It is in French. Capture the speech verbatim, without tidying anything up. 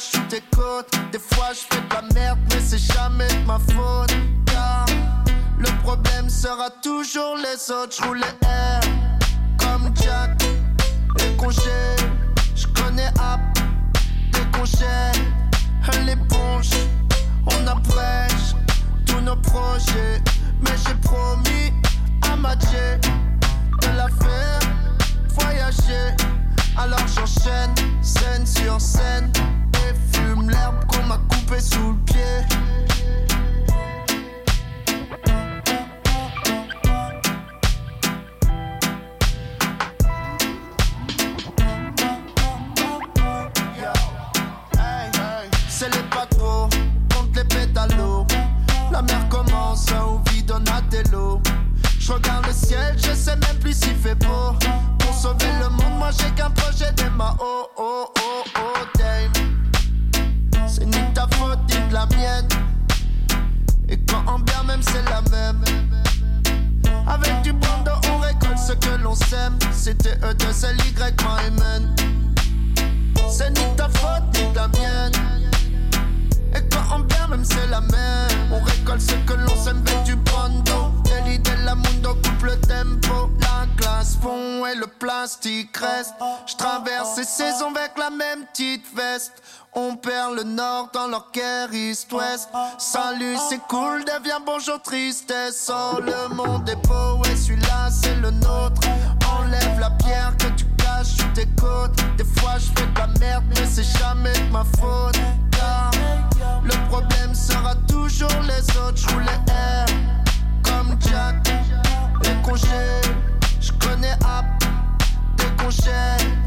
caches sous tes côtes. Des fois je fais de la merde mais c'est jamais de ma faute. Car le problème sera toujours les autres. J'roule les airs comme Jack. Les congés, j'connais app. Des congés, l'éponge. On abrège tous nos projets. Mais j'ai promis à Mathieu de la faire voyager. Alors j'enchaîne, scène sur scène, et fume l'herbe qu'on m'a coupé sous le pied. C'est les paquebots contre les pédalos. La mer commence au vide Donatello. Je regarde le ciel, je sais même plus s'il fait beau. Pour sauver le monde, moi j'ai qu'un projet d'Emma. Oh oh oh oh dame. C'est ni ta faute ni de la mienne. Et quand en bien même c'est la même. Avec du brando on récolte ce que l'on sème. C'était E deux L Y moi et men. C'est ni ta faute ni de la mienne. Et quand on vient même c'est la même. On récolte ce que l'on sème avec du brando. Deli de la mundo coupe le tempo. La glace fond et le plastique reste. J'traverse ces saisons avec la même petite veste. On perd le nord dans leur guerre East-Ouest. Salut c'est cool, devient bonjour tristesse. Oh le monde est beau et celui-là c'est le nôtre. Enlève la pierre que tu caches sous tes côtes. Des fois je fais de la merde mais c'est jamais de ma faute. Car le problème sera toujours les autres. J'roule les airs comme Jack. Les congés, j'connais app. Des congés,